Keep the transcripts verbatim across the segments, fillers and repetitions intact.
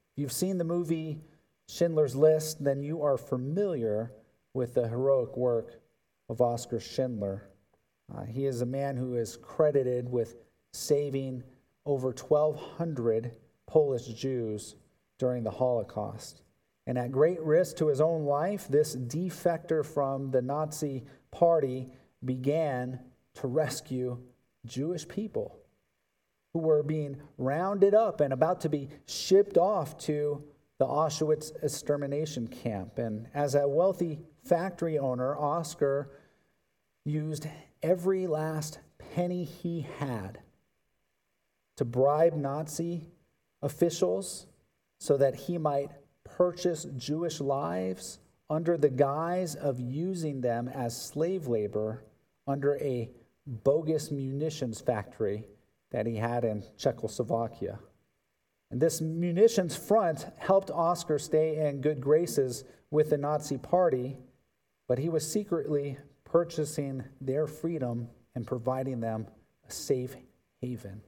If you've seen the movie Schindler's List, then you are familiar with the heroic work of Oskar Schindler. Uh, he is a man who is credited with saving over twelve hundred Polish Jews during the Holocaust. And at great risk to his own life, this defector from the Nazi party began to rescue Jewish people who were being rounded up and about to be shipped off to the Auschwitz extermination camp. And as a wealthy factory owner, Oskar used every last penny he had to bribe Nazi officials so that he might purchase Jewish lives under the guise of using them as slave labor under a bogus munitions factory that he had in Czechoslovakia. And this munitions front helped Oskar stay in good graces with the Nazi party, but he was secretly purchasing their freedom and providing them a safe haven.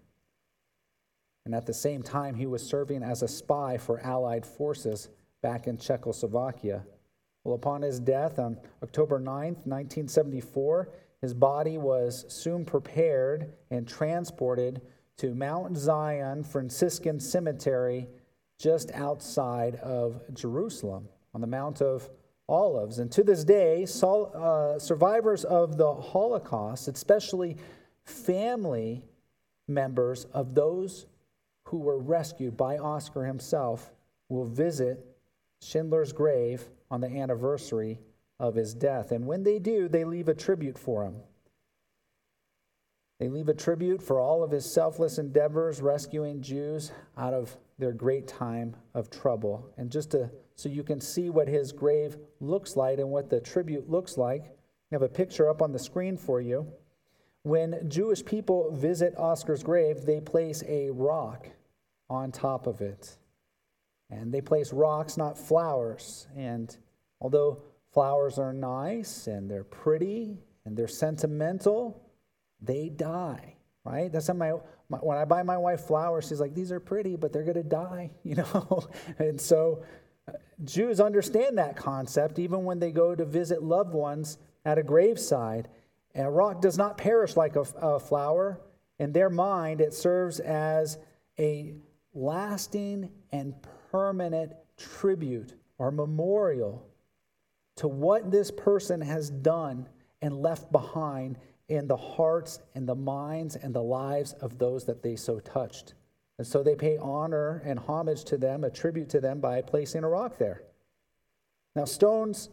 And at the same time, he was serving as a spy for Allied forces back in Czechoslovakia. Well, upon his death on October ninth, nineteen seventy-four, his body was soon prepared and transported to Mount Zion Franciscan Cemetery just outside of Jerusalem on the Mount of Olives. And to this day, uh, survivors of the Holocaust, especially family members of those who were rescued by Oskar himself, will visit Schindler's grave on the anniversary of his death. And when they do, they leave a tribute for him. They leave a tribute for all of his selfless endeavors rescuing Jews out of their great time of trouble. And just to, so you can see what his grave looks like and what the tribute looks like, I have a picture up on the screen for you. When Jewish people visit Oskar's grave, they place a rock on top of it. And they place rocks, not flowers. And although flowers are nice and they're pretty and they're sentimental, they die, right? That's how my, my when I buy my wife flowers, she's like, these are pretty, but they're going to die, you know? And so uh, Jews understand that concept even when they go to visit loved ones at a graveside. And a rock does not perish like a, a flower. In their mind, it serves as a lasting and permanent tribute or memorial to what this person has done and left behind in the hearts and the minds and the lives of those that they so touched. And so they pay honor and homage to them, a tribute to them, by placing a rock there. Now, stones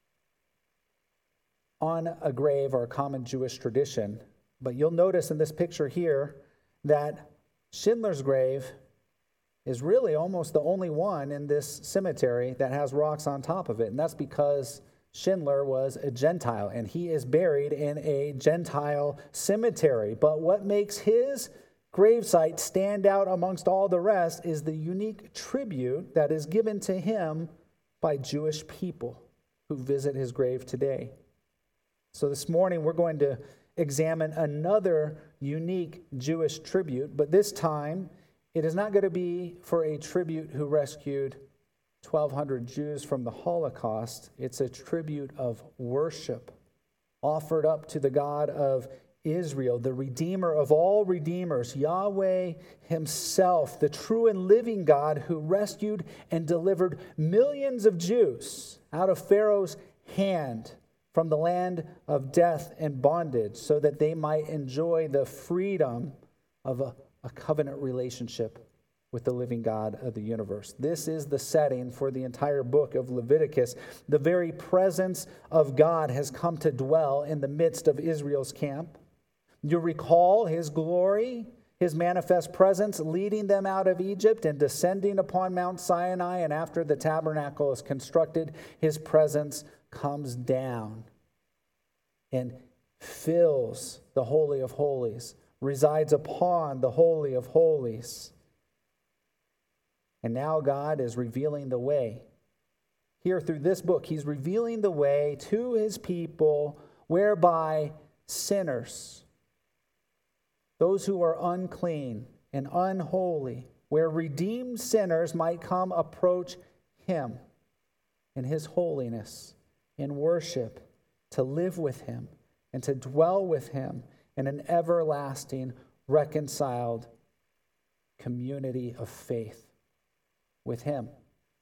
on a grave are a common Jewish tradition, but you'll notice in this picture here that Schindler's grave is really almost the only one in this cemetery that has rocks on top of it, and that's because Schindler was a Gentile, and he is buried in a Gentile cemetery. But what makes his gravesite stand out amongst all the rest is the unique tribute that is given to him by Jewish people who visit his grave today. So this morning we're going to examine another unique Jewish tribute, but this time it is not going to be for a tribute who rescued twelve hundred Jews from the Holocaust. It's a tribute of worship offered up to the God of Israel, the Redeemer of all redeemers, Yahweh himself, the true and living God who rescued and delivered millions of Jews out of Pharaoh's hand from the land of death and bondage so that they might enjoy the freedom of a, a covenant relationship with the living God of the universe. This is the setting for the entire book of Leviticus. The very presence of God has come to dwell in the midst of Israel's camp. You recall his glory, his manifest presence leading them out of Egypt and descending upon Mount Sinai, and after the tabernacle is constructed, his presence comes down and fills the Holy of Holies, resides upon the Holy of Holies. And now God is revealing the way. Here through this book, he's revealing the way to his people whereby sinners, those who are unclean and unholy, where redeemed sinners might come approach him in his holiness, in worship, to live with him and to dwell with him in an everlasting, reconciled community of faith with him.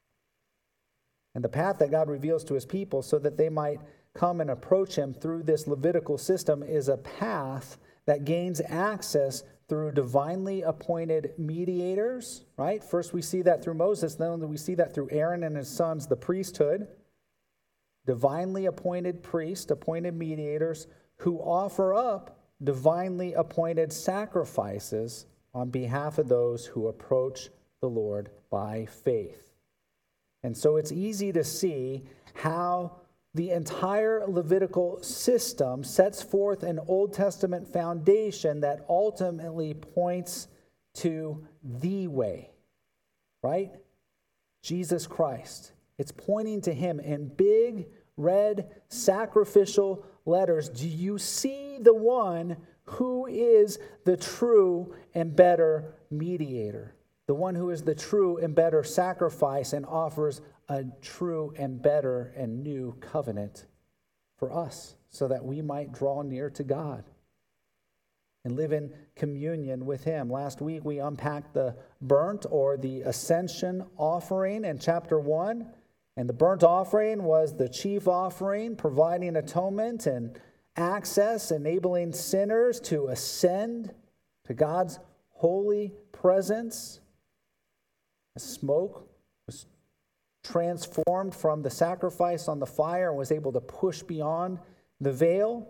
And the path that God reveals to his people so that they might come and approach him through this Levitical system is a path that gains access through divinely appointed mediators, right? First we see that through Moses, then we see that through Aaron and his sons, the priesthood. Divinely appointed priests, appointed mediators who offer up divinely appointed sacrifices on behalf of those who approach the Lord by faith. And so it's easy to see how the entire Levitical system sets forth an Old Testament foundation that ultimately points to the way, right? Jesus Christ. It's pointing to him in big, red, sacrificial letters. Do you see the one who is the true and better mediator? The one who is the true and better sacrifice and offers a true and better and new covenant for us so that we might draw near to God and live in communion with him. Last week we unpacked the burnt or the ascension offering in chapter one. And the burnt offering was the chief offering, providing atonement and access, enabling sinners to ascend to God's holy presence. The smoke was transformed from the sacrifice on the fire and was able to push beyond the veil.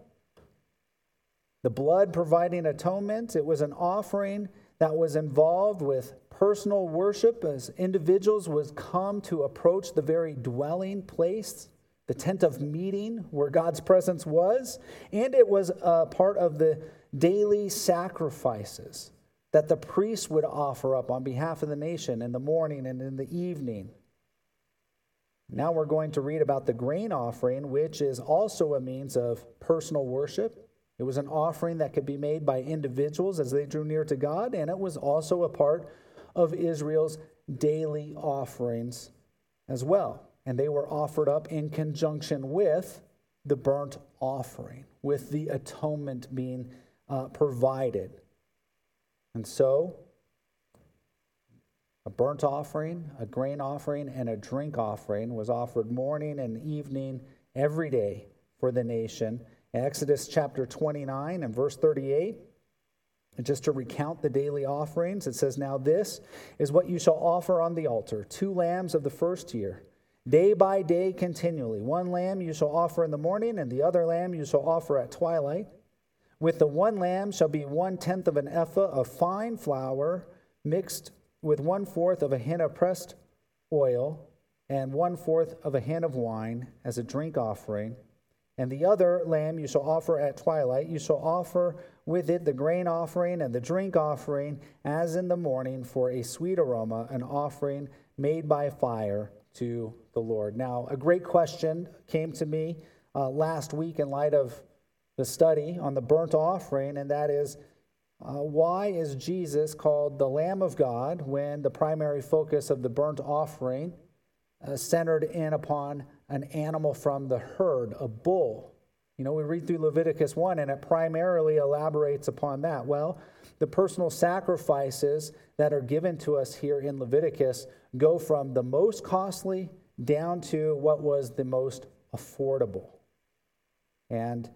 The blood providing atonement. It was an offering that was involved with personal worship as individuals would come to approach the very dwelling place, the tent of meeting where God's presence was. And it was a part of the daily sacrifices that the priests would offer up on behalf of the nation in the morning and in the evening. Now we're going to read about the grain offering, which is also a means of personal worship. It was an offering that could be made by individuals as they drew near to God, and it was also a part of Israel's daily offerings as well. And they were offered up in conjunction with the burnt offering, with the atonement being uh, provided. And so, a burnt offering, a grain offering, and a drink offering was offered morning and evening every day for the nation. Exodus chapter twenty-nine and verse thirty-eight, and just to recount the daily offerings, it says, "Now this is what you shall offer on the altar, two lambs of the first year, day by day continually. One lamb you shall offer in the morning, and the other lamb you shall offer at twilight. With the one lamb shall be one-tenth of an ephah of fine flour mixed with one-fourth of a hin of pressed oil, and one-fourth of a hin of wine as a drink offering. And the other lamb you shall offer at twilight. You shall offer with it the grain offering and the drink offering as in the morning for a sweet aroma, an offering made by fire to the Lord." Now, a great question came to me uh, last week in light of the study on the burnt offering, and that is, uh, why is Jesus called the Lamb of God when the primary focus of the burnt offering uh, centered in upon an animal from the herd, a bull? You know, we read through Leviticus one, and it primarily elaborates upon that. Well, the personal sacrifices that are given to us here in Leviticus go from the most costly down to what was the most affordable. And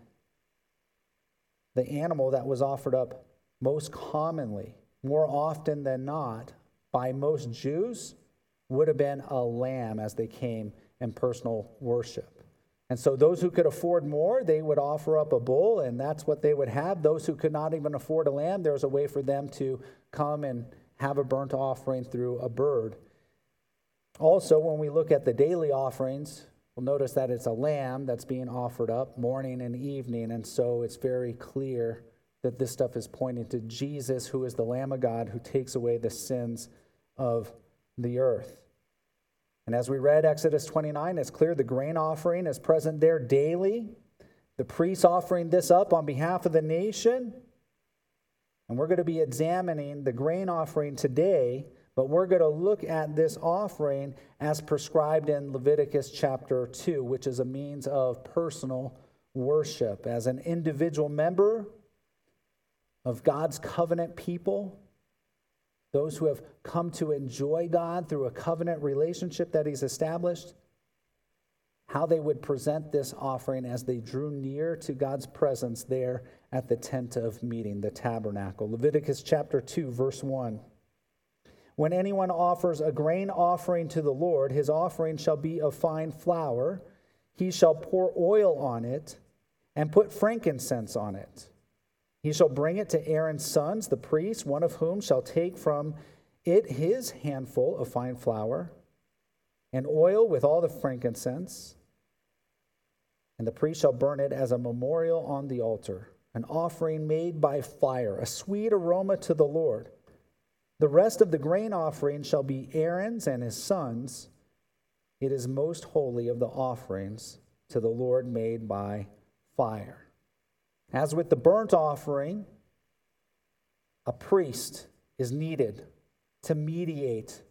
the animal that was offered up most commonly, more often than not, by most Jews would have been a lamb as they came in personal worship. And so those who could afford more, they would offer up a bull, and that's what they would have. Those who could not even afford a lamb, there was a way for them to come and have a burnt offering through a bird. Also, when we look at the daily offerings, we'll notice that it's a lamb that's being offered up morning and evening, and so it's very clear that this stuff is pointing to Jesus, who is the Lamb of God, who takes away the sins of the earth. And as we read Exodus twenty-nine, it's clear the grain offering is present there daily. The priests offering this up on behalf of the nation. And we're going to be examining the grain offering today, But we're going to look at this offering as prescribed in Leviticus chapter two, which is a means of personal worship. As an individual member of God's covenant people, those who have come to enjoy God through a covenant relationship that he's established, how they would present this offering as they drew near to God's presence there at the tent of meeting, the tabernacle. Leviticus chapter two, verse one. When anyone offers a grain offering to the Lord, his offering shall be of fine flour. He shall pour oil on it and put frankincense on it. He shall bring it to Aaron's sons, the priests, one of whom shall take from it his handful of fine flour and oil with all the frankincense, and the priest shall burn it as a memorial on the altar, an offering made by fire, a sweet aroma to the Lord. The rest of the grain offering shall be Aaron's and his sons. It is most holy of the offerings to the Lord made by fire. As with the burnt offering, a priest is needed to mediate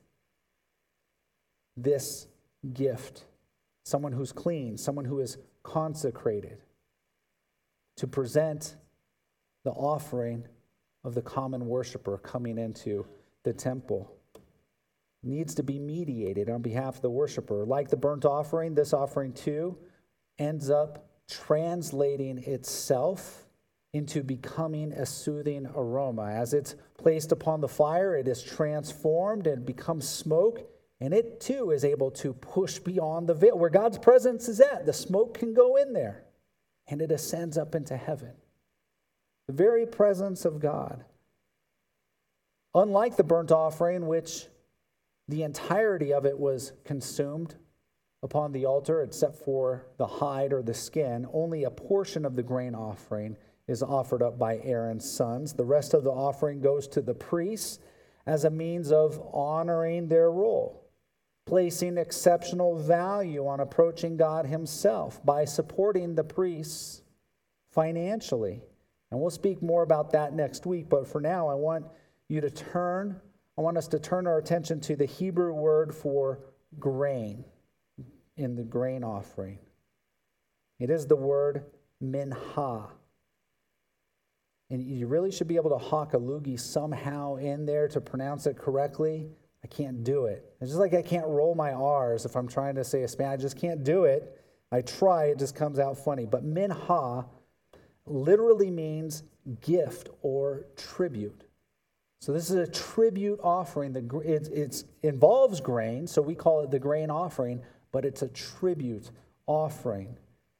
this gift. Someone who's clean, someone who is consecrated, to present the offering of the common worshiper coming into the temple. Needs to be mediated on behalf of the worshiper. Like the burnt offering, this offering too ends up translating itself into becoming a soothing aroma. As it's placed upon the fire, it is transformed and becomes smoke, and it too is able to push beyond the veil. Where God's presence is at, the smoke can go in there, and it ascends up into heaven. The very presence of God. Unlike the burnt offering, which the entirety of it was consumed upon the altar, except for the hide or the skin, only a portion of the grain offering is offered up by Aaron's sons. The rest of the offering goes to the priests as a means of honoring their role, placing exceptional value on approaching God himself by supporting the priests financially. And we'll speak more about that next week, but for now I want you to turn, I want us to turn our attention to the Hebrew word for grain in the grain offering. It is the word mincha. And you really should be able to hawk a loogie somehow in there to pronounce it correctly. I can't do it. It's just like I can't roll my R's if I'm trying to say a Spanish. I just can't do it. I try, it just comes out funny. But mincha literally means gift or tribute. So this is a tribute offering. It it's, involves grain, so we call it the grain offering, but it's a tribute offering.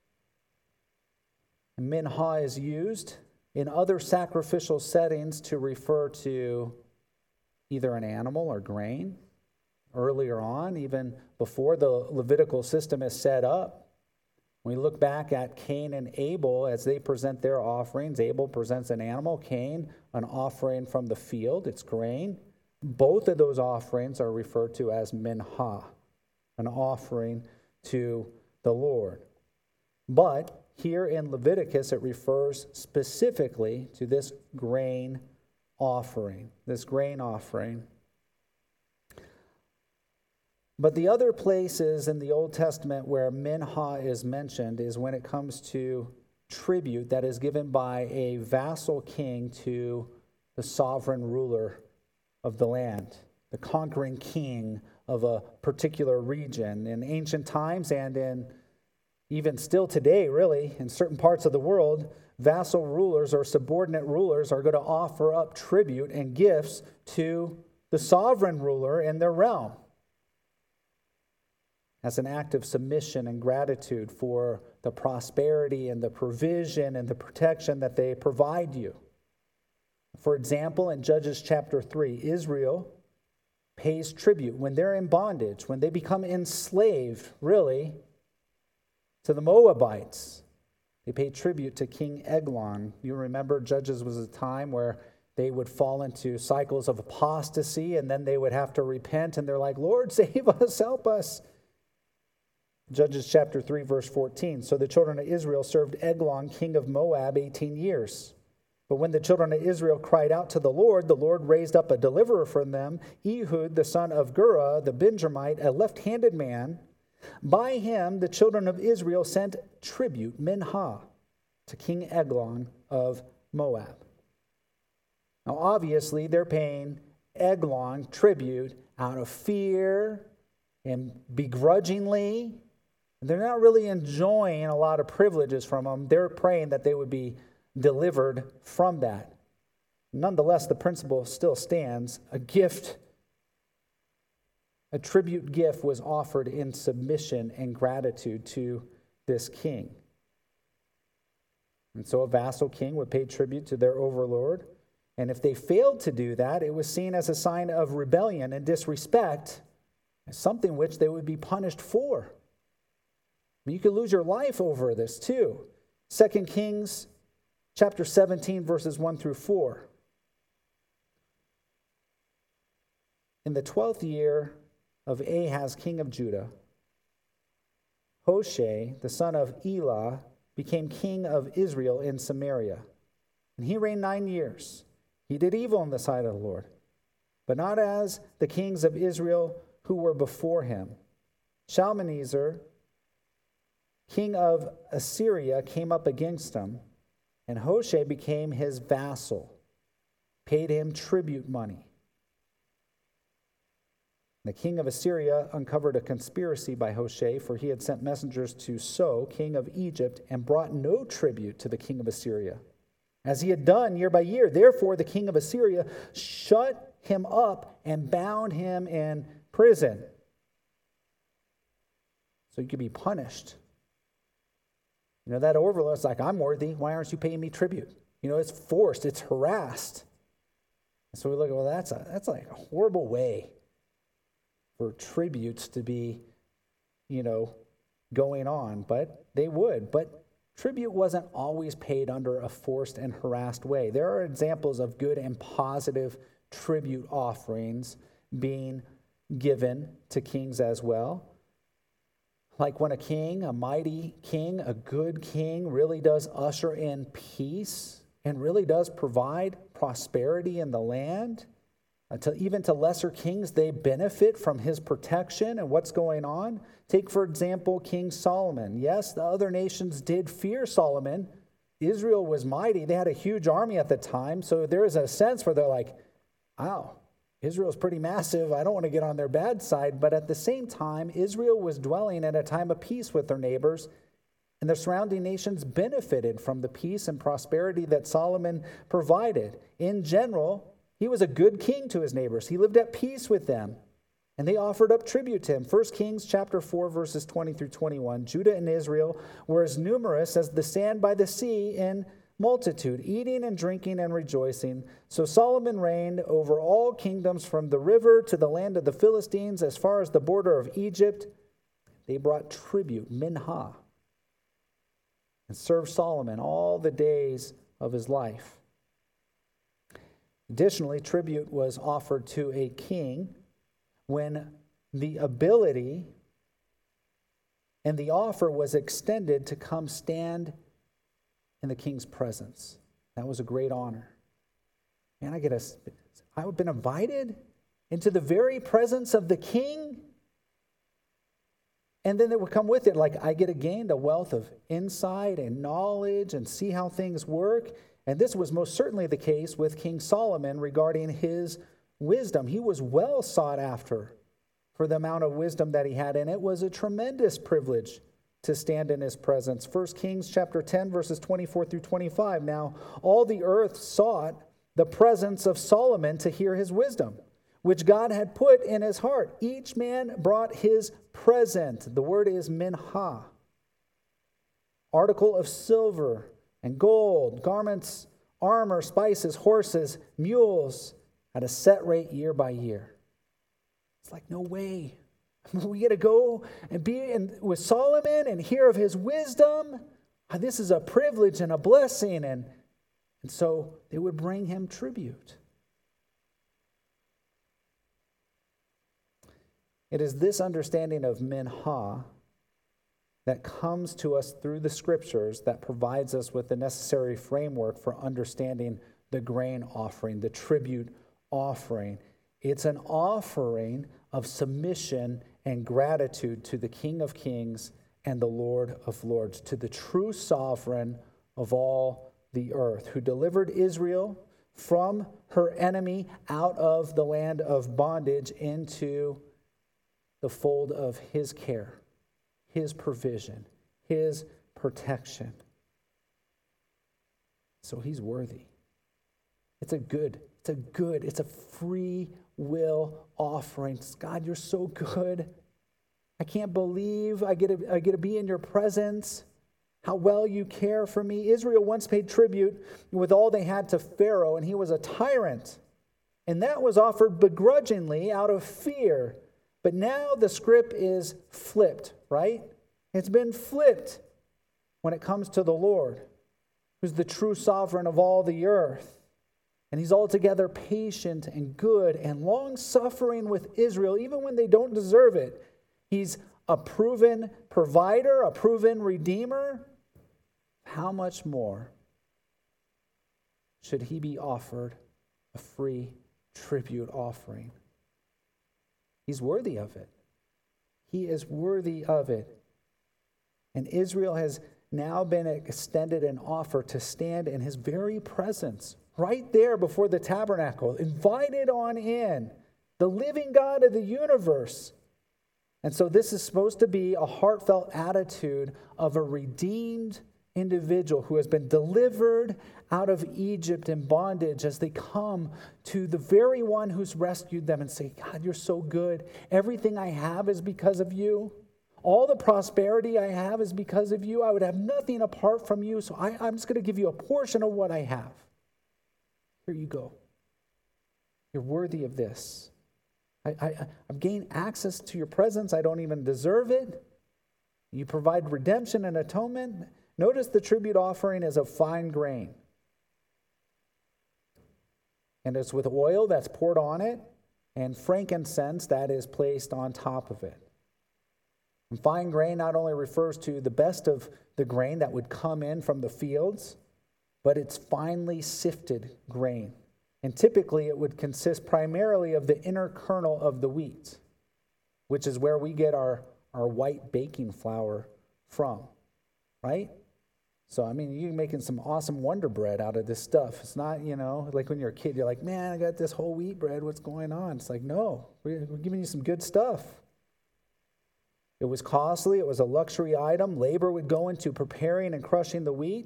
Mincha is used in other sacrificial settings to refer to either an animal or grain. Earlier on, even before the Levitical system is set up, we look back at Cain and Abel as they present their offerings. Abel presents an animal, Cain an offering from the field, it's grain. Both of those offerings are referred to as mincha, an offering to the Lord. But here in Leviticus, it refers specifically to this grain offering, this grain offering. But the other places in the Old Testament where mincha is mentioned is when it comes to tribute that is given by a vassal king to the sovereign ruler of the land, the conquering king of a particular region. In ancient times and in even still today, really, in certain parts of the world, vassal rulers or subordinate rulers are going to offer up tribute and gifts to the sovereign ruler in their realm as an act of submission and gratitude for the prosperity and the provision and the protection that they provide you. For example, in Judges chapter three, Israel pays tribute when they're in bondage, when they become enslaved, really, to the Moabites. They pay tribute to King Eglon. You remember Judges was a time where they would fall into cycles of apostasy, and then they would have to repent, and they're like, Lord, save us, help us. Judges chapter three, verse fourteen. So the children of Israel served Eglon, king of Moab, eighteen years. But when the children of Israel cried out to the Lord, the Lord raised up a deliverer from them, Ehud, the son of Gurah, the Benjamite, a left-handed man. By him, the children of Israel sent tribute, minhah, to King Eglon of Moab. Now, obviously, they're paying Eglon tribute out of fear and begrudgingly. They're not really enjoying a lot of privileges from him. They're praying that they would be delivered from that. Nonetheless, the principle still stands. A gift, a tribute gift was offered in submission and gratitude to this king. And so a vassal king would pay tribute to their overlord. And if they failed to do that, it was seen as a sign of rebellion and disrespect, something which they would be punished for. You could lose your life over this too. Second Kings chapter seventeen, verses one through four. In the twelfth year of Ahaz, king of Judah, Hoshea, the son of Elah, became king of Israel in Samaria. And he reigned nine years. He did evil in the sight of the Lord, but not as the kings of Israel who were before him. Shalmaneser, king of Assyria, came up against him, and Hoshea became his vassal, paid him tribute money. The king of Assyria uncovered a conspiracy by Hoshea, for he had sent messengers to So, king of Egypt, and brought no tribute to the king of Assyria, as he had done year by year. Therefore, the king of Assyria shut him up and bound him in prison, so he could be punished. You know, that overlord's like, I'm worthy. Why aren't you paying me tribute? You know, it's forced. It's harassed. And so we look at, well, that's a, that's like a horrible way for tributes to be, you know, going on. But they would. But tribute wasn't always paid under a forced and harassed way. There are examples of good and positive tribute offerings being given to kings as well. Like when a king, a mighty king, a good king really does usher in peace and really does provide prosperity in the land. Uh, to, even to lesser kings, they benefit from his protection and what's going on. Take, for example, King Solomon. Yes, the other nations did fear Solomon. Israel was mighty. They had a huge army at the time. So there is a sense where they're like, wow, Israel's pretty massive. I don't want to get on their bad side. But at the same time, Israel was dwelling at a time of peace with their neighbors, and the surrounding nations benefited from the peace and prosperity that Solomon provided. In general, he was a good king to his neighbors. He lived at peace with them, and they offered up tribute to him. First Kings chapter four, verses twenty through twenty-one. Judah and Israel were as numerous as the sand by the sea in multitude, eating and drinking and rejoicing. So Solomon reigned over all kingdoms from the river to the land of the Philistines as far as the border of Egypt. They brought tribute, minhah, and served Solomon all the days of his life. Additionally, tribute was offered to a king when the ability and the offer was extended to come stand in the king's presence. That was a great honor. Man, I get a, I've been invited into the very presence of the king. And then it would come with it, like I get to gain a wealth of insight and knowledge and see how things work. And this was most certainly the case with King Solomon regarding his wisdom. He was well sought after for the amount of wisdom that he had, and it was a tremendous privilege to stand in his presence. First Kings chapter ten, verses twenty-four through twenty-five. Now, all the earth sought the presence of Solomon to hear his wisdom, which God had put in his heart. Each man brought his present. The word is minhah. Article of silver and gold, garments, armor, spices, horses, mules, at a set rate year by year. It's like, no way. We get to go and be in, with Solomon and hear of his wisdom. This is a privilege and a blessing. And, and so they would bring him tribute. It is this understanding of minhah that comes to us through the scriptures that provides us with the necessary framework for understanding the grain offering, the tribute offering. It's an offering of submission and gratitude to the King of Kings and the Lord of Lords, to the true sovereign of all the earth, who delivered Israel from her enemy out of the land of bondage into the fold of his care, his provision, his protection. So he's worthy. It's a good, it's a good, it's a free will offering. God, you're so good. I can't believe I get to, I get to be in your presence. How well you care for me. Israel once paid tribute with all they had to Pharaoh, and he was a tyrant. And that was offered begrudgingly out of fear. But now the script is flipped, right? It's been flipped when it comes to the Lord, who's the true sovereign of all the earth. And he's altogether patient and good and long-suffering with Israel, even when they don't deserve it. He's a proven provider, a proven redeemer. How much more should he be offered a free tribute offering? He's worthy of it. He is worthy of it. And Israel has now been extended an offer to stand in his very presence, right there before the tabernacle, invited on in, the living God of the universe. And so this is supposed to be a heartfelt attitude of a redeemed individual who has been delivered out of Egypt in bondage as they come to the very one who's rescued them and say, God, you're so good. Everything I have is because of you. All the prosperity I have is because of you. I would have nothing apart from you, so I, I'm just going to give you a portion of what I have. Here you go. You're worthy of this. I, I, I've gained access to your presence. I don't even deserve it. You provide redemption and atonement. Notice the tribute offering is of fine grain. And it's with oil that's poured on it and frankincense that is placed on top of it. And fine grain not only refers to the best of the grain that would come in from the fields, but it's finely sifted grain. And typically it would consist primarily of the inner kernel of the wheat, which is where we get our, our white baking flour from, right? So, I mean, you're making some awesome Wonder Bread out of this stuff. It's not, you know, like when you're a kid, you're like, man, I got this whole wheat bread. What's going on? It's like, no, we're, we're giving you some good stuff. It was costly. It was a luxury item. Labor would go into preparing and crushing the wheat.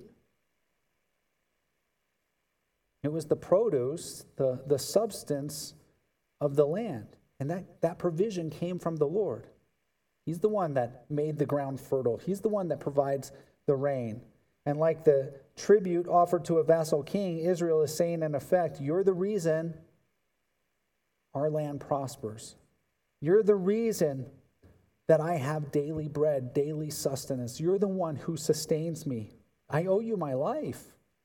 It was the produce, the, the substance of the land. And that, that provision came from the Lord. He's the one that made the ground fertile. He's the one that provides the rain. And like the tribute offered to a vassal king, Israel is saying, in effect, you're the reason our land prospers. You're the reason that I have daily bread, daily sustenance. You're the one who sustains me. I owe you my life.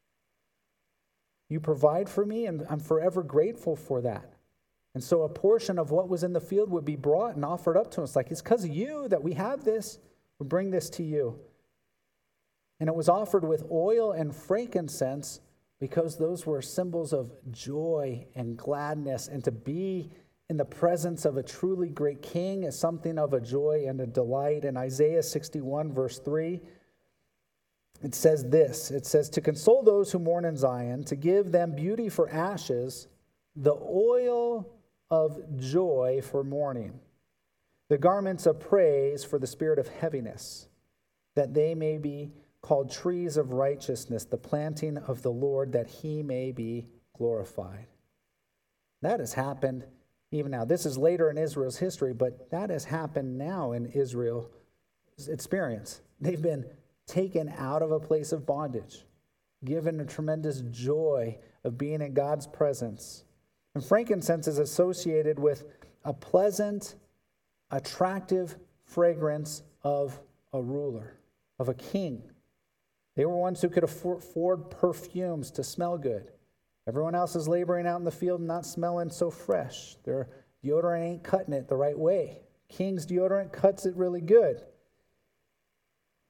You provide for me, and I'm forever grateful for that. And so a portion of what was in the field would be brought and offered up to us. Like, it's because of you that we have this. We bring this to you. And it was offered with oil and frankincense because those were symbols of joy and gladness. And to be in the presence of a truly great king is something of a joy and a delight. In Isaiah sixty-one, verse three, it says this. It says, to console those who mourn in Zion, to give them beauty for ashes, the oil of joy for mourning, the garments of praise for the spirit of heaviness, that they may be called trees of righteousness, the planting of the Lord, that he may be glorified. That has happened even now. This is later in Israel's history, but that has happened now in Israel's experience. They've been taken out of a place of bondage, given a tremendous joy of being in God's presence. And frankincense is associated with a pleasant, attractive fragrance of a ruler, of a king. They were ones who could afford perfumes to smell good. Everyone else is laboring out in the field and not smelling so fresh. Their deodorant ain't cutting it the right way. King's deodorant cuts it really good.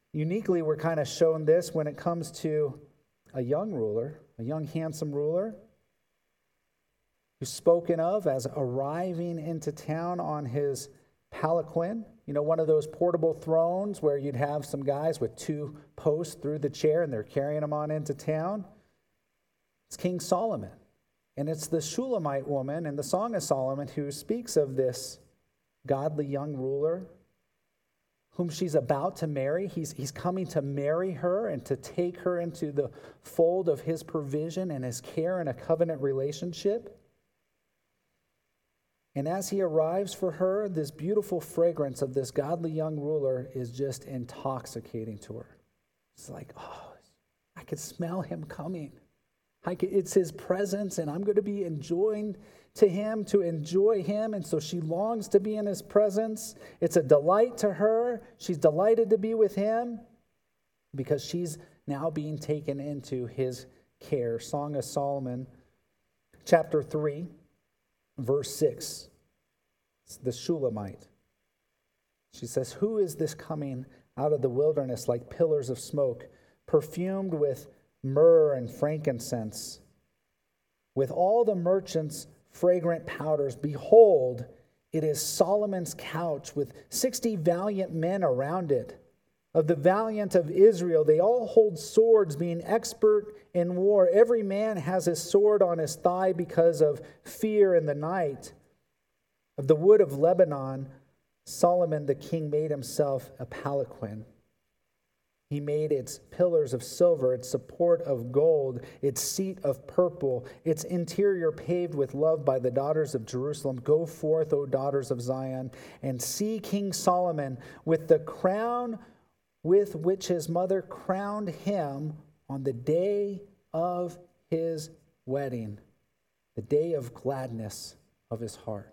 Uniquely, we're kind of shown this when it comes to a young ruler, a young, handsome ruler, who's spoken of as arriving into town on his palanquin. You know, one of those portable thrones where you'd have some guys with two posts through the chair and they're carrying them on into town. It's King Solomon. And it's the Shulamite woman in the Song of Solomon who speaks of this godly young ruler whom she's about to marry. He's, he's coming to marry her and to take her into the fold of his provision and his care in a covenant relationship. And as he arrives for her, this beautiful fragrance of this godly young ruler is just intoxicating to her. It's like, oh, I could smell him coming. I could, it's his presence, and I'm going to be enjoying to him, to enjoy him. And so she longs to be in his presence. It's a delight to her. She's delighted to be with him because she's now being taken into his care. Song of Solomon, chapter three. Verse six, it's the Shulamite. She says, "Who is this coming out of the wilderness like pillars of smoke, perfumed with myrrh and frankincense, with all the merchants' fragrant powders? Behold, it is Solomon's couch with sixty valiant men around it. Of the valiant of Israel, they all hold swords, being expert in war. Every man has his sword on his thigh because of fear in the night. Of the wood of Lebanon, Solomon the king made himself a palanquin. He made its pillars of silver, its support of gold, its seat of purple, its interior paved with love by the daughters of Jerusalem. Go forth, O daughters of Zion, and see King Solomon with the crown with which his mother crowned him on the day of his wedding, the day of gladness of his heart."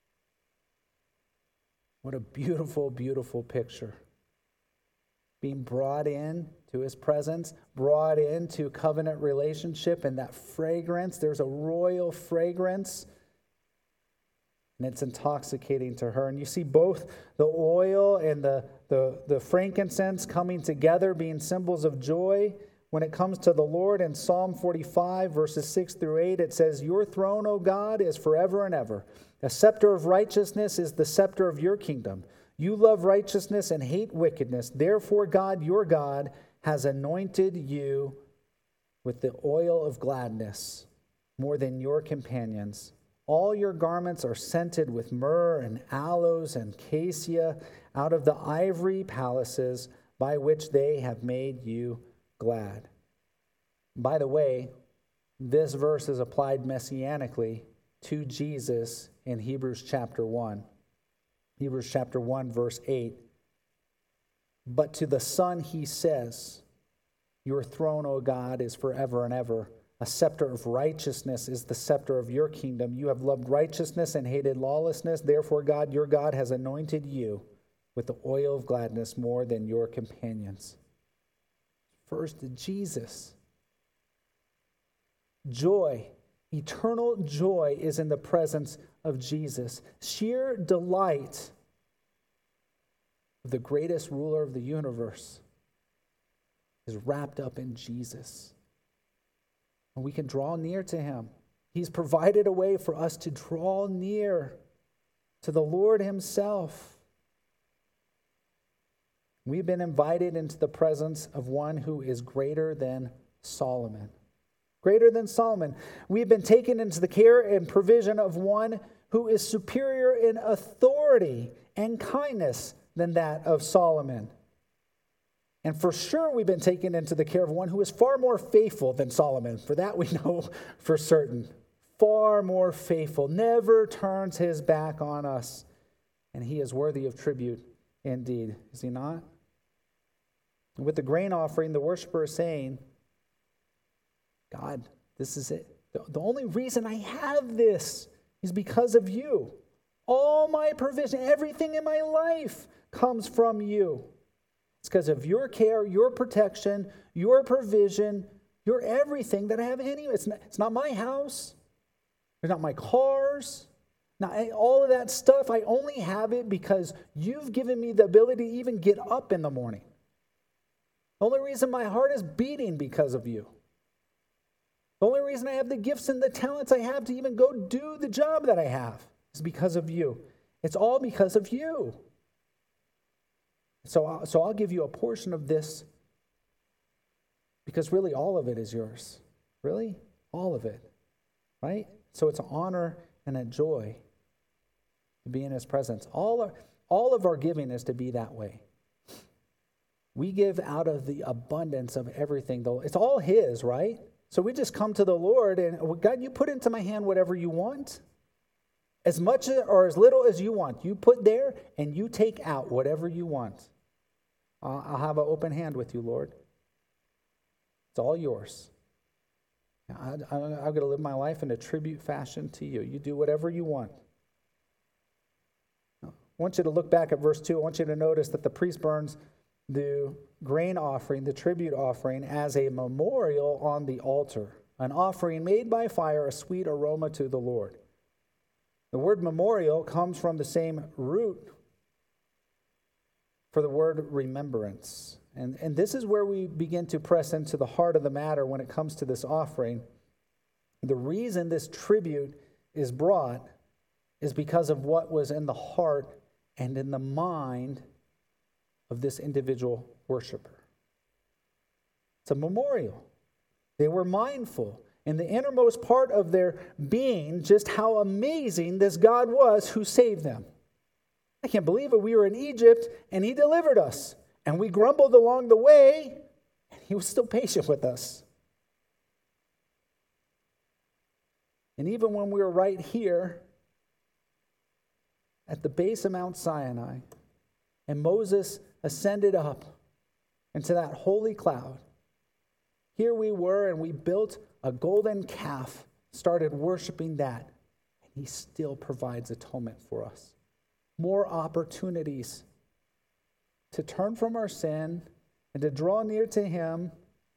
What a beautiful, beautiful picture. Being brought in to his presence, brought into covenant relationship, and that fragrance, there's a royal fragrance, and it's intoxicating to her. And you see both the oil and the, the, the frankincense coming together, being symbols of joy. When it comes to the Lord, in Psalm forty-five, verses six through eight, it says, "Your throne, O God, is forever and ever. A scepter of righteousness is the scepter of your kingdom. You love righteousness and hate wickedness. Therefore, God, your God, has anointed you with the oil of gladness more than your companions. All your garments are scented with myrrh and aloes and cassia out of the ivory palaces by which they have made you glad." By the way, this verse is applied messianically to Jesus in Hebrews chapter one. Hebrews chapter one, verse eight. "But to the Son he says, your throne, O God, is forever and ever. A scepter of righteousness is the scepter of your kingdom. You have loved righteousness and hated lawlessness. Therefore, God, your God, has anointed you with the oil of gladness more than your companions." First, Jesus. Joy, eternal joy is in the presence of Jesus. Sheer delight of the greatest ruler of the universe is wrapped up in Jesus. And we can draw near to him. He's provided a way for us to draw near to the Lord himself. We've been invited into the presence of one who is greater than Solomon. Greater than Solomon. We've been taken into the care and provision of one who is superior in authority and kindness than that of Solomon. And for sure, we've been taken into the care of one who is far more faithful than Solomon. For that we know for certain. Far more faithful. Never turns his back on us. And he is worthy of tribute indeed. Is he not? And with the grain offering, the worshiper is saying, God, this is it. The only reason I have this is because of you. All my provision, everything in my life comes from you. It's because of your care, your protection, your provision, your everything that I have anyway. It's not, it's not my house. It's not my cars. Not all of that stuff. I only have it because you've given me the ability to even get up in the morning. The only reason my heart is beating because of you. The only reason I have the gifts and the talents I have to even go do the job that I have is because of you. It's all because of you. So, so I'll give you a portion of this because really all of it is yours. Really? All of it. Right? So it's an honor and a joy to be in his presence. All, our, all of our giving is to be that way. We give out of the abundance of everything, though. It's all his, right? So we just come to the Lord and, God, you put into my hand whatever you want. As much or as little as you want. You put there and you take out whatever you want. I'll have an open hand with you, Lord. It's all yours. I, I, I'm going to live my life in a tribute fashion to you. You do whatever you want. I want you to look back at verse two. I want you to notice that the priest burns the grain offering, the tribute offering, as a memorial on the altar, an offering made by fire, a sweet aroma to the Lord. The word memorial comes from the same root for the word remembrance. And, and this is where we begin to press into the heart of the matter when it comes to this offering. The reason this tribute is brought is because of what was in the heart and in the mind of this individual worshiper. It's a memorial. They were mindful in the innermost part of their being just how amazing this God was who saved them. I can't believe it. We were in Egypt and he delivered us. And we grumbled along the way and he was still patient with us. And even when we were right here at the base of Mount Sinai and Moses ascended up into that holy cloud, here we were and we built a golden calf, started worshiping that, and he still provides atonement for us. More opportunities to turn from our sin and to draw near to him.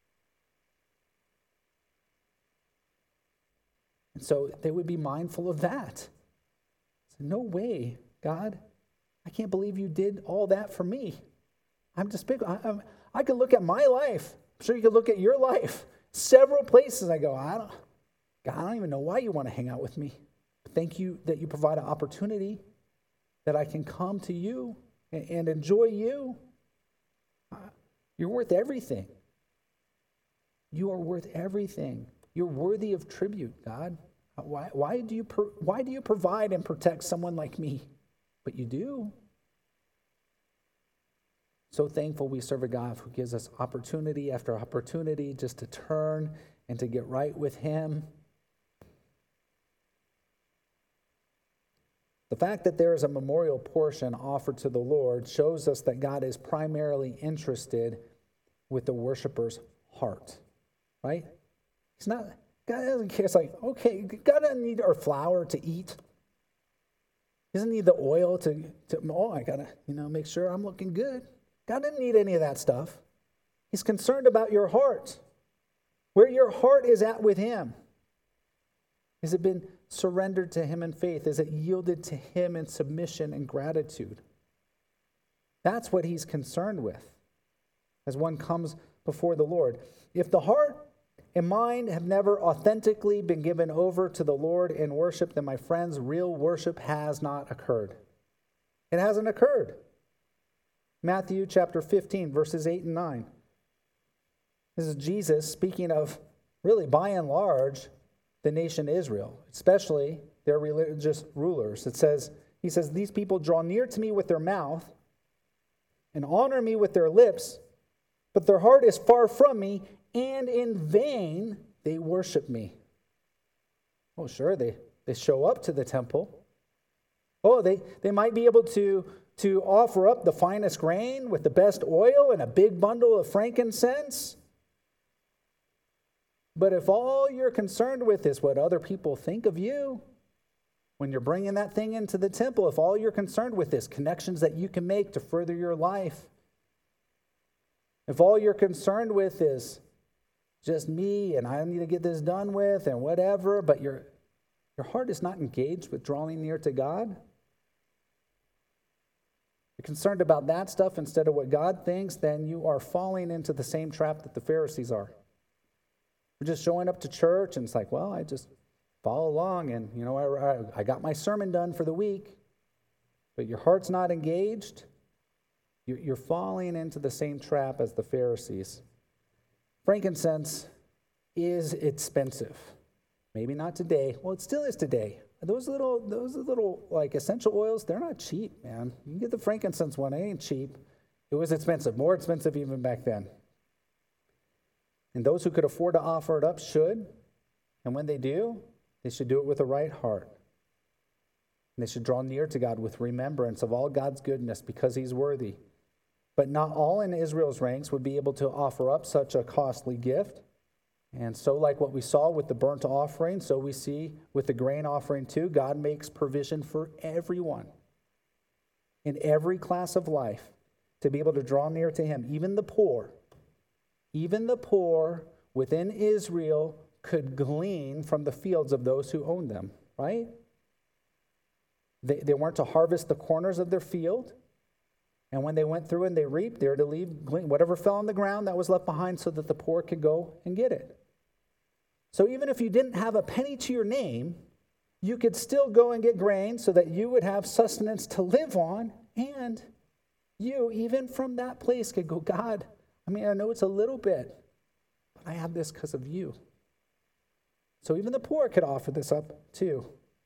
And so they would be mindful of that. So, no way, God, I can't believe you did all that for me. I'm just big. I, I'm, I could look at my life. I'm sure you could look at your life. Several places I go, I don't, God, I don't even know why you want to hang out with me. But thank you that you provide an opportunity that I can come to you and, and enjoy you. Uh, you're worth everything. You are worth everything. You're worthy of tribute, God. Why, why do you pro- why do you provide and protect someone like me? But you do. So thankful we serve a God who gives us opportunity after opportunity just to turn and to get right with him. The fact that there is a memorial portion offered to the Lord shows us that God is primarily interested with the worshiper's heart, right? He's not, God doesn't care. It's like, okay, God doesn't need our flour to eat. He doesn't need the oil to, to oh, I gotta, you know, make sure I'm looking good. God didn't need any of that stuff. He's concerned about your heart. Where your heart is at with him. Has it been surrendered to him in faith? Is it yielded to him in submission and gratitude? That's what he's concerned with as one comes before the Lord. If the heart and mind have never authentically been given over to the Lord in worship, then my friends, real worship has not occurred. It hasn't occurred. Matthew chapter fifteen, verses eight and nine. This is Jesus speaking of, really, by and large, the nation Israel, especially their religious rulers. It says, he says, these people draw near to me with their mouth and honor me with their lips, but their heart is far from me, and in vain they worship me. Oh, sure, they, they show up to the temple. Oh, they, they might be able to, to offer up the finest grain with the best oil and a big bundle of frankincense. But if all you're concerned with is what other people think of you, when you're bringing that thing into the temple, if all you're concerned with is connections that you can make to further your life, if all you're concerned with is just me and I need to get this done with and whatever, but your, your heart is not engaged with drawing near to God, you're concerned about that stuff instead of what God thinks, then you are falling into the same trap that the Pharisees are. We're just showing up to church, and it's like, well, I just follow along, and, you know, I, I got my sermon done for the week, but your heart's not engaged. You're, you're falling into the same trap as the Pharisees. Frankincense is expensive. Maybe not today. Well, it still is today. Those little, those little like essential oils, they're not cheap, man. You can get the frankincense one. It ain't cheap. It was expensive, more expensive even back then. And those who could afford to offer it up should. And when they do, they should do it with a right heart. And they should draw near to God with remembrance of all God's goodness because he's worthy. But not all in Israel's ranks would be able to offer up such a costly gift. And so like what we saw with the burnt offering, so we see with the grain offering too, God makes provision for everyone in every class of life to be able to draw near to him. Even the poor, even the poor within Israel could glean from the fields of those who owned them, right? They, they weren't to harvest the corners of their field. And when they went through and they reaped, they were to leave whatever fell on the ground that was left behind so that the poor could go and get it. So even if you didn't have a penny to your name, you could still go and get grain so that you would have sustenance to live on. And you, even from that place, could go, God, I mean, I know it's a little bit, but I have this because of you. So even the poor could offer this up too.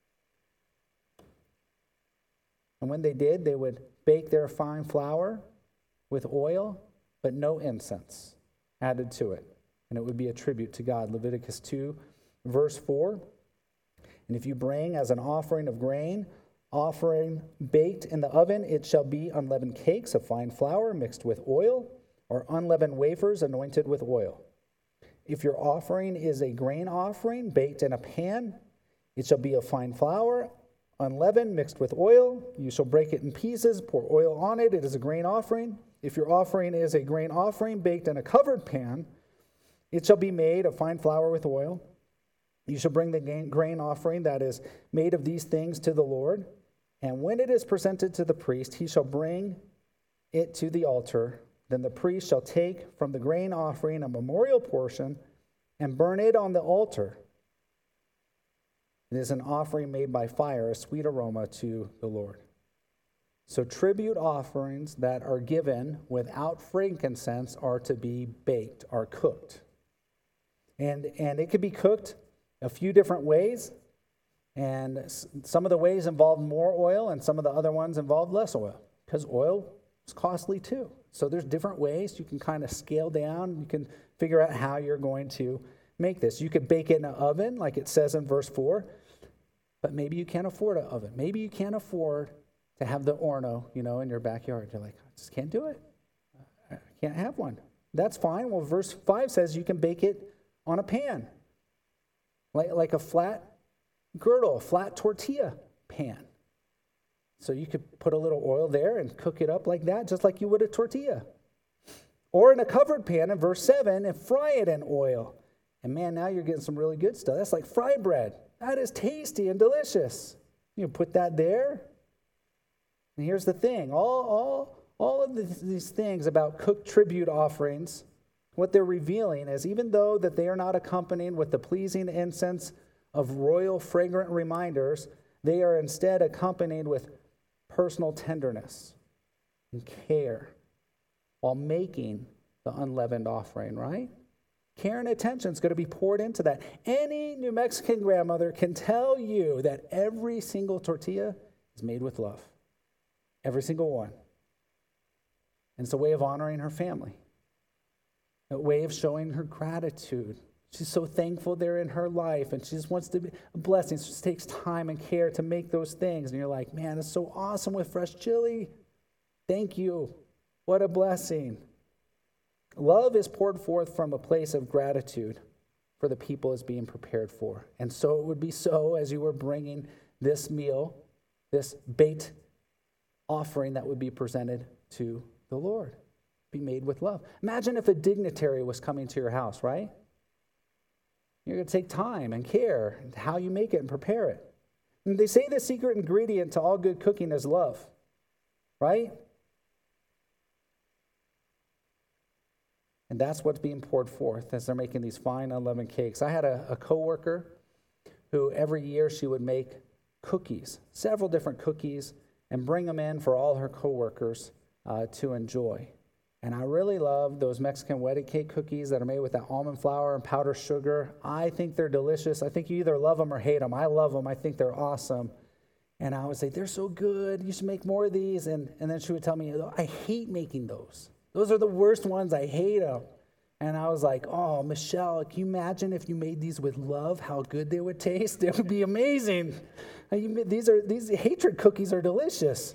And when they did, they would bake their fine flour with oil, but no incense added to it. And it would be a tribute to God. Leviticus two, verse four. And if you bring as an offering of grain, offering baked in the oven, it shall be unleavened cakes of fine flour mixed with oil, or unleavened wafers anointed with oil. If your offering is a grain offering baked in a pan, it shall be of fine flour, unleavened, mixed with oil. You shall break it in pieces, pour oil on it. It is a grain offering. If your offering is a grain offering baked in a covered pan, it shall be made of fine flour with oil. You shall bring the grain offering that is made of these things to the Lord. And when it is presented to the priest, he shall bring it to the altar. Then the priest shall take from the grain offering a memorial portion and burn it on the altar. It is an offering made by fire, a sweet aroma to the Lord. So tribute offerings that are given without frankincense are to be baked, are cooked. And, and it could be cooked a few different ways. And some of the ways involve more oil and some of the other ones involve less oil because oil is costly too. So there's different ways you can kind of scale down. You can figure out how you're going to make this. You could bake it in an oven like it says in verse four. But maybe you can't afford an oven. Maybe you can't afford to have the Orno, you know, in your backyard. You're like, I just can't do it. I can't have one. That's fine. Well, verse five says you can bake it on a pan, like, like a flat girdle, a flat tortilla pan. So you could put a little oil there and cook it up like that, just like you would a tortilla. Or in a covered pan in verse seven and fry it in oil. And man, now you're getting some really good stuff. That's like fry bread. That is tasty and delicious. You put that there. And here's the thing. All, all, all of these, these things about cooked tribute offerings, what they're revealing is even though that they are not accompanied with the pleasing incense of royal fragrant reminders, they are instead accompanied with personal tenderness and care while making the unleavened offering, right? Care and attention is going to be poured into that. Any New Mexican grandmother can tell you that every single tortilla is made with love. Every single one. And it's a way of honoring her family. A way of showing her gratitude. She's so thankful they're in her life, and she just wants to be a blessing. So she takes time and care to make those things. And you're like, man, it's so awesome with fresh chili. Thank you. What a blessing. Love is poured forth from a place of gratitude for the people it's being prepared for. And so it would be so as you were bringing this meal, this baked offering that would be presented to the Lord. Be made with love. Imagine if a dignitary was coming to your house, right? You're going to take time and care in how you make it and prepare it. And they say the secret ingredient to all good cooking is love, right? And that's what's being poured forth as they're making these fine unleavened cakes. I had a, a coworker who every year she would make cookies, several different cookies, and bring them in for all her coworkers uh, to enjoy. And I really love those Mexican wedding cake cookies that are made with that almond flour and powdered sugar. I think they're delicious. I think you either love them or hate them. I love them. I think they're awesome. And I would say, they're so good. You should make more of these. And, and then she would tell me, I hate making those. Those are the worst ones. I hate them. And I was like, oh, Michelle, can you imagine if you made these with love, how good they would taste? It would be amazing. These are these hatred cookies are delicious.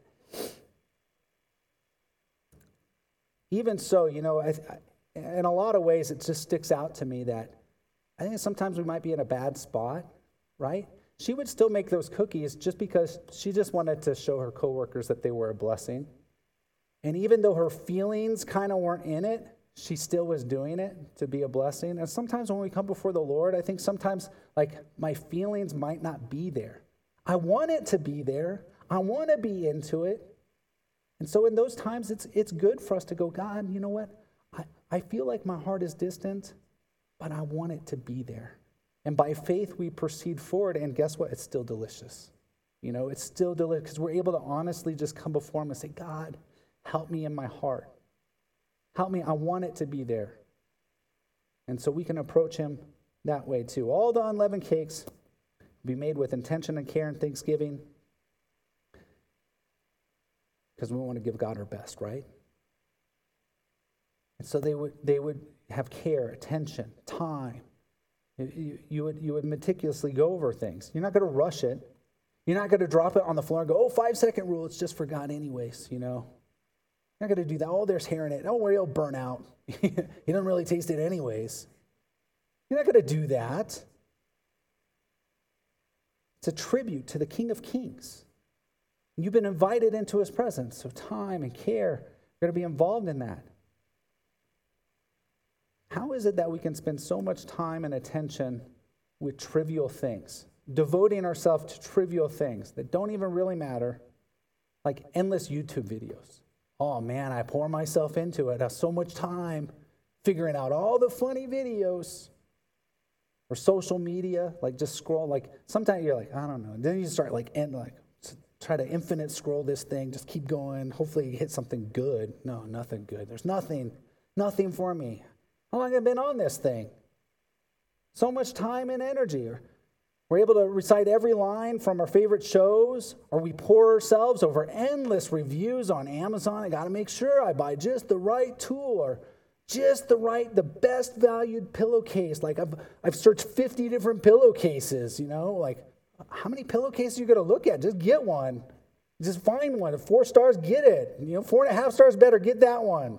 Even so, you know, I, I, in a lot of ways, it just sticks out to me that I think sometimes we might be in a bad spot, right? She would still make those cookies just because she just wanted to show her coworkers that they were a blessing. And even though her feelings kind of weren't in it, she still was doing it to be a blessing. And sometimes when we come before the Lord, I think sometimes like my feelings might not be there. I want it to be there. I want to be into it. And so in those times, it's it's good for us to go, God, you know what? I, I feel like my heart is distant, but I want it to be there. And by faith, we proceed forward. And guess what? It's still delicious. You know, it's still delicious because we're able to honestly just come before him and say, God, help me in my heart. Help me. I want it to be there. And so we can approach him that way too. All the unleavened cakes be made with intention and care and thanksgiving because we want to give God our best, right? And so they would they would have care, attention, time. You, you would you would meticulously go over things. You're not going to rush it. You're not going to drop it on the floor and go, oh, five second rule. It's just for God anyways, you know. You're not going to do that. Oh, there's hair in it. Don't worry, it'll burn out. You don't really taste it anyways. You're not going to do that. It's a tribute to the King of Kings. You've been invited into his presence, so time and care are going to be involved in that. How is it that we can spend so much time and attention with trivial things, devoting ourselves to trivial things that don't even really matter, like endless YouTube videos? Oh man, I pour myself into it. I have so much time figuring out all the funny videos. Or social media, like just scroll. Like sometimes you're like, I don't know. Then you start like end like try to infinite scroll this thing. Just keep going. Hopefully you hit something good. No, nothing good. There's nothing, nothing for me. How long have I been on this thing? So much time and energy. We're able to recite every line from our favorite shows, or we pour ourselves over endless reviews on Amazon. I got to make sure I buy just the right tool or just the right, the best valued pillowcase. Like I've I've searched fifty different pillowcases, you know, like how many pillowcases are you going to look at? Just get one. Just find one. If four stars, get it. You know, four and a half stars better, get that one.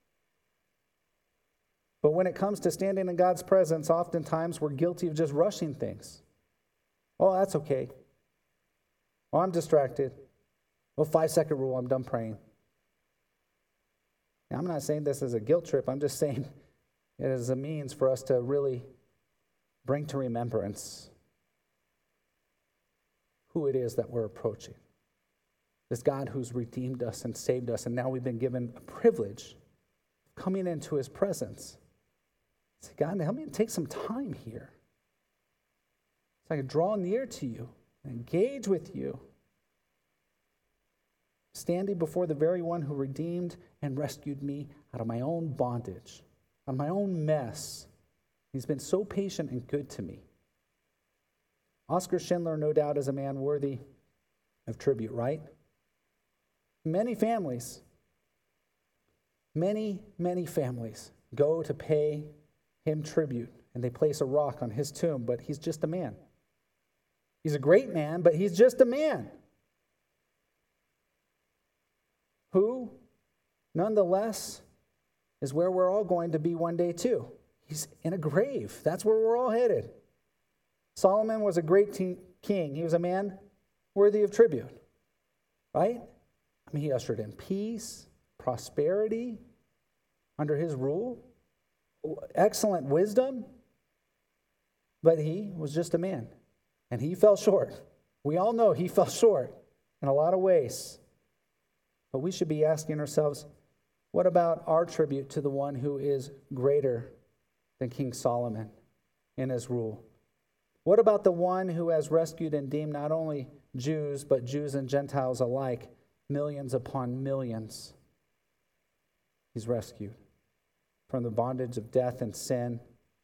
But when it comes to standing in God's presence, oftentimes we're guilty of just rushing things. Oh, that's okay. Oh, I'm distracted. Well, five second rule, I'm done praying. Now, I'm not saying this as a guilt trip. I'm just saying it is a means for us to really bring to remembrance who it is that we're approaching. This God who's redeemed us and saved us, and now we've been given a privilege of coming into his presence. Say, God, help me take some time here so I can draw near to you and engage with you, standing before the very one who redeemed and rescued me out of my own bondage, out of my own mess. He's been so patient and good to me. Oskar Schindler, no doubt, is a man worthy of tribute, right? Many families, many, many families go to pay him tribute, and they place a rock on his tomb, but he's just a man. He's a great man, but he's just a man who, nonetheless, is where we're all going to be one day too. He's in a grave. That's where we're all headed. Solomon was a great te- king. He was a man worthy of tribute, right? I mean, he ushered in peace, prosperity under his rule, excellent wisdom, but he was just a man, and he fell short. We all know he fell short in a lot of ways. But we should be asking ourselves, What about our tribute to the one who is greater than King Solomon in his rule? What about the one who has rescued and redeemed not only Jews, but Jews and Gentiles alike, millions upon millions? He's rescued from the bondage of death and sin,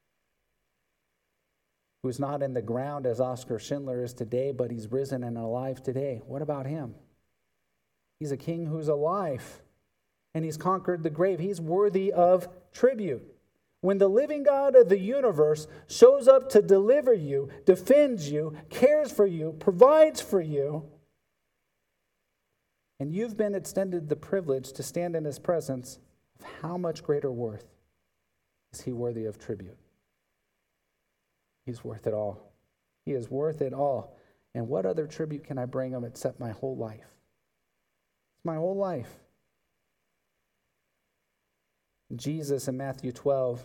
who's not in the ground as Oskar Schindler is today, but he's risen and alive today. What about him? He's a king who's alive, and he's conquered the grave. He's worthy of tribute. When the living God of the universe shows up to deliver you, defends you, cares for you, provides for you, and you've been extended the privilege to stand in his presence, of how much greater worth is he worthy of tribute? He's worth it all. He is worth it all. And what other tribute can I bring him except my whole life? It's my whole life. Jesus in Matthew twelve,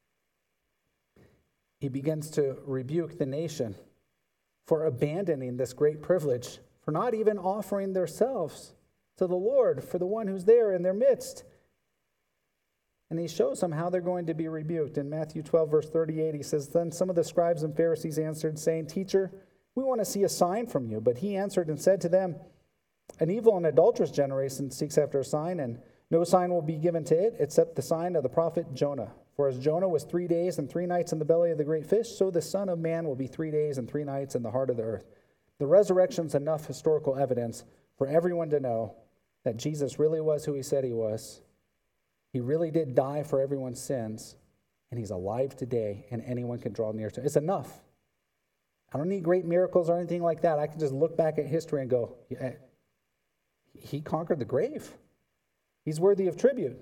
he begins to rebuke the nation for abandoning this great privilege, for not even offering themselves to the Lord, for the one who's there in their midst. And he shows them how they're going to be rebuked. In Matthew twelve, verse thirty-eight, he says, Then some of the scribes and Pharisees answered, saying, Teacher, we want to see a sign from you. But he answered and said to them, An evil and adulterous generation seeks after a sign, and no sign will be given to it except the sign of the prophet Jonah. For as Jonah was three days and three nights in the belly of the great fish, so the Son of Man will be three days and three nights in the heart of the earth. The resurrection's enough historical evidence for everyone to know that Jesus really was who he said he was. He really did die for everyone's sins, and he's alive today, and anyone can draw near to him. It's enough. I don't need great miracles or anything like that. I can just look back at history and go, yeah, he conquered the grave. He's worthy of tribute.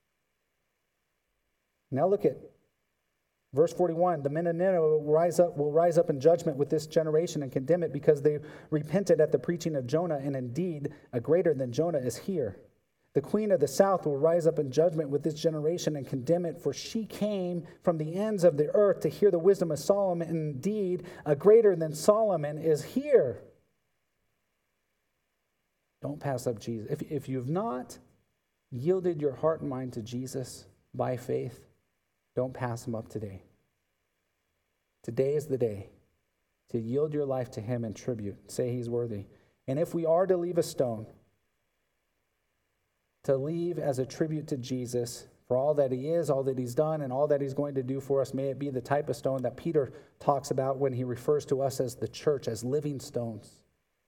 Now look at verse forty-one. The men of Nineveh will rise up, will rise up in judgment with this generation and condemn it, because they repented at the preaching of Jonah, and indeed a greater than Jonah is here. The queen of the south will rise up in judgment with this generation and condemn it, for she came from the ends of the earth to hear the wisdom of Solomon, and indeed a greater than Solomon is here. Don't pass up Jesus. If, if you've not yielded your heart and mind to Jesus by faith, don't pass him up today. Today is the day to yield your life to him in tribute. Say he's worthy. And if we are to leave a stone, to leave as a tribute to Jesus for all that he is, all that he's done, and all that he's going to do for us, may it be the type of stone that Peter talks about when he refers to us as the church, as living stones.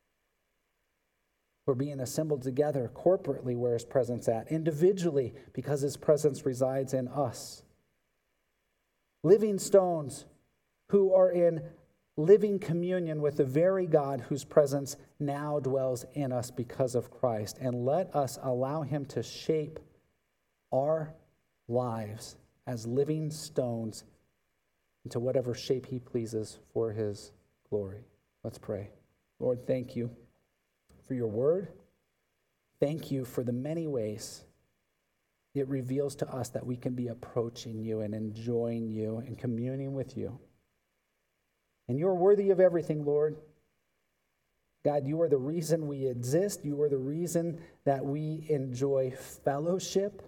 We're being assembled together corporately where his presence at, individually because his presence resides in us. Living stones who are in living communion with the very God whose presence now dwells in us because of Christ. And let us allow him to shape our lives as living stones into whatever shape he pleases for his glory. Let's pray. Lord, thank you for your word. Thank you for the many ways it reveals to us that we can be approaching you and enjoying you and communing with you. And you're worthy of everything, Lord. God, you are the reason we exist. You are the reason that we enjoy fellowship.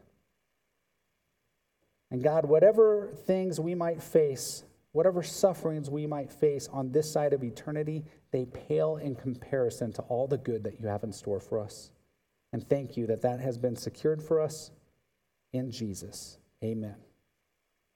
And God, whatever things we might face, whatever sufferings we might face on this side of eternity, they pale in comparison to all the good that you have in store for us. And thank you that that has been secured for us in Jesus. Amen.